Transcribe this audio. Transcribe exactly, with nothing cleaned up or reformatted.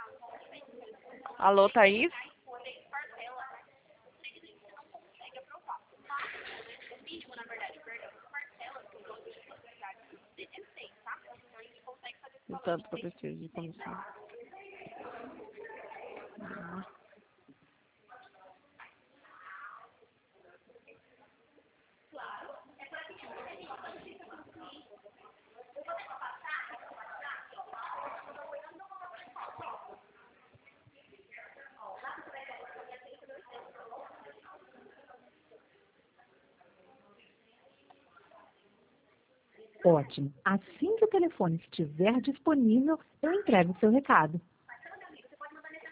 Alô, Thaís? O tanto que eu preciso de comissão. Ótimo. Assim que o telefone estiver disponível, eu entrego o seu recado.